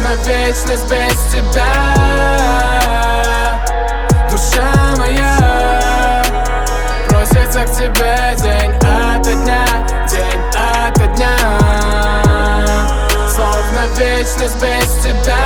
Словно вечность без тебя. Душа моя просится к тебе день ото дня, день ото дня. Словно вечность без тебя.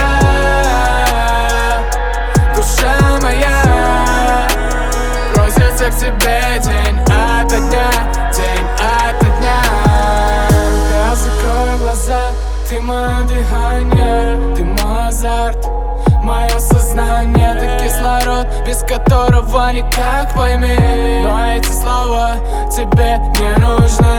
Душа моя просится к тебе день ото дня, день ото дня. Я закрою глаза, ты мое дыхание, ты мой азарт, мое сознание. Ты кислород, без которого никак, пойми. Но эти слова тебе не нужны.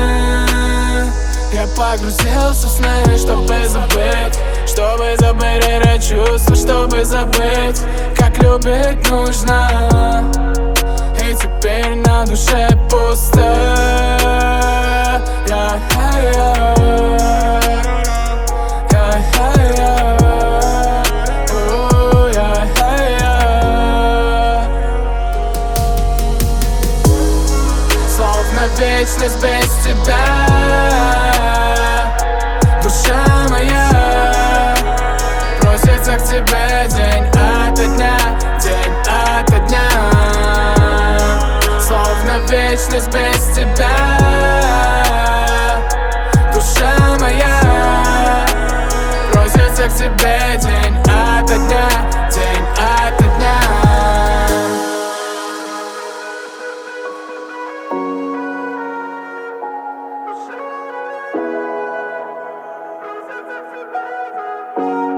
Я погрузился в сны, чтобы забыть это чувство, чтобы забыть, как любить нужно. И теперь на душе пусто. Словно вечность без тебя. Душа моя просится к тебе день ото дня, день ото дня. Словно вечность без тебя. Душа моя просится к тебе день ото дня, день ото дня. Thank you.